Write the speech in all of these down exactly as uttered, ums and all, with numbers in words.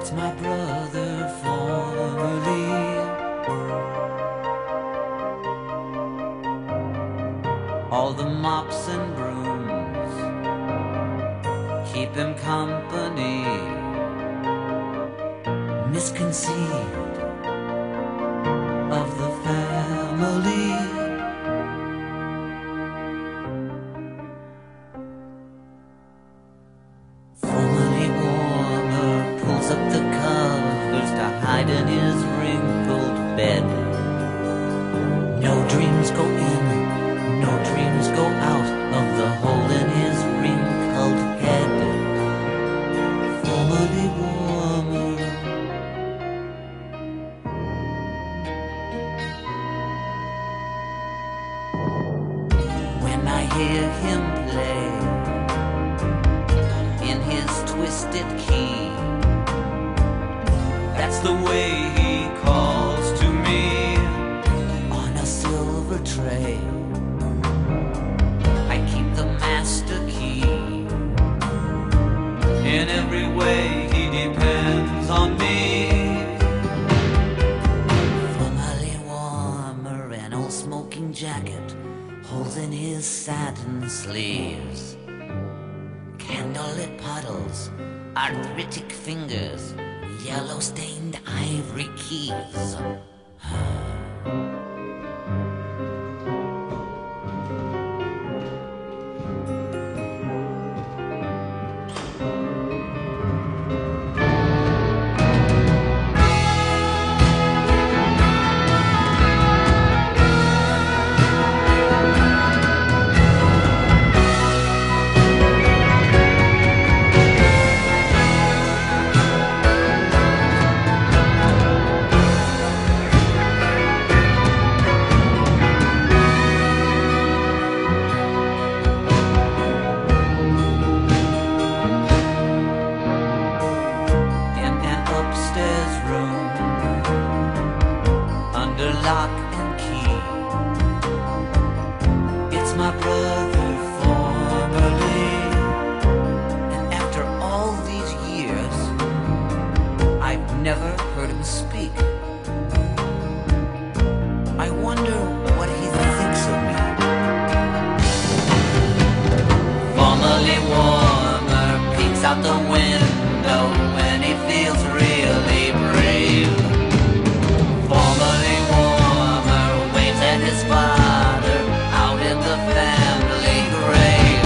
It's my brother formerly. All the mops and brooms keep him company. Misconceived of the family. Formerly warmer pulls up the covers to hide in his wrinkled bed. No dreams go in, no dreams go out of the hole in his wrinkled head. Formerly warmer. When I hear him play in his twisted key, that's the way he calls to me on a silver tray. I keep the master key. In every way he depends on me. Formerly warmer, an old smoking jacket, holes in his satin sleeves, candlelit puddles, arthritic fingers, yellow-stained ivory keys. Lock and key. It's my brother formerly. And after all these years, I've never heard him speak. I wonder what he thinks of me. Formerly warmer peeks out the window when he feels really brave. Formerly his father out in the family grave.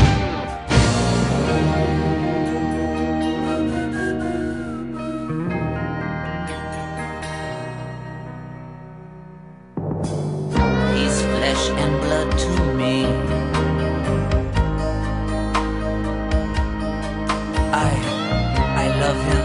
He's flesh and blood to me. I, I love him.